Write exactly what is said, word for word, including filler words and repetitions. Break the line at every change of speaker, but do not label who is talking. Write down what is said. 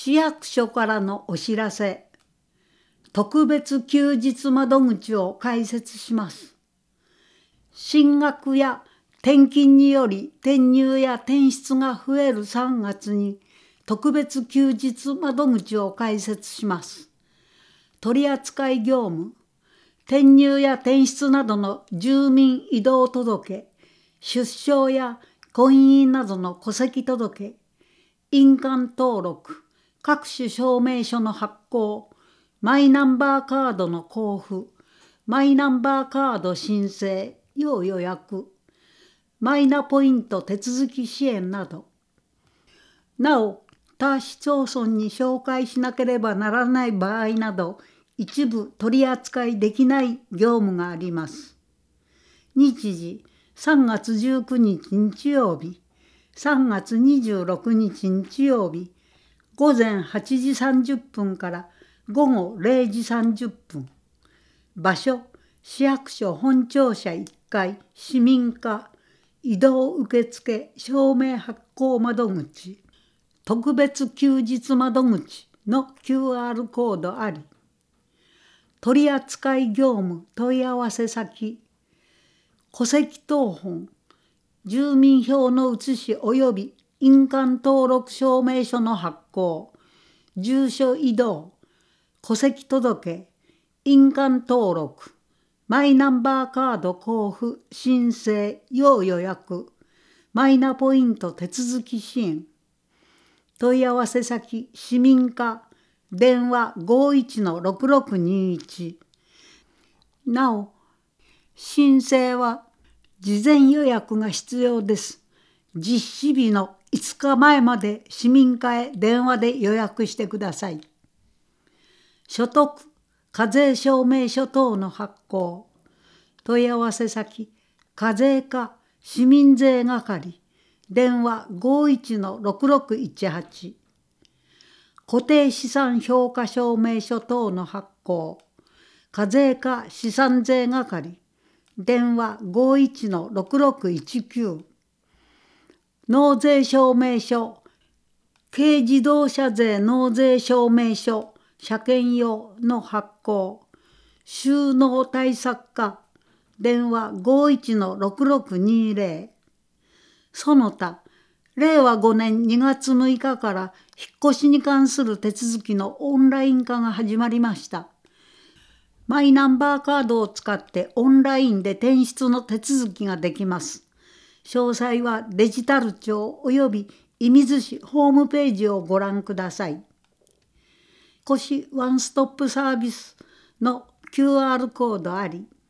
市役所からのお知らせ。特別休日窓口を開設します。進学や転勤により転入や転出が増えるさんがつに特別休日窓口を開設します。取扱業務、転入や転出などの住民移動届、出生や婚姻などの戸籍届、印鑑登録、各種証明書の発行、マイナンバーカードの交付、マイナンバーカード申請、要予約、マイナポイント手続き支援など。なお、他市町村に紹介しなければならない場合など、一部取り扱いできない業務があります。日時、さんがつじゅうくにち日曜日、さんがつにじゅうろくにち日曜日、ごぜんはちじさんじゅっぷんからごごれいじさんじゅっぷん。場所、市役所本庁舎いっかい市民課移動受付証明発行窓口特別休日窓口の キューアール コードあり。取扱業務問い合わせ先、戸籍謄本、住民票の写し及び印鑑登録証明書の発行、住所移動、戸籍届、印鑑登録、マイナンバーカード交付、申請、要予約、マイナポイント手続き支援。問い合わせ先、市民課、電話 ごいちのろくろくにいち。なお、申請は事前予約が必要です。実施日のいつかまえまで市民課へ電話で予約してください。所得、課税証明書等の発行。問い合わせ先、課税課市民税係、電話 ごいちのろくろくいちはち。固定資産評価証明書等の発行。課税課資産税係、電話 ごいちのろくろくいちきゅう。納税証明書、軽自動車税納税証明書、車検用の発行。収納対策課、電話 ごいちのろくろくにぜろ。その他、れいわごねんにがつむいかから引っ越しに関する手続きのオンライン化が始まりました。マイナンバーカードを使ってオンラインで転出の手続きができます。詳細はデジタル庁および射水市ホームページをご覧ください。越ワンストップサービスの キューアール コードあり。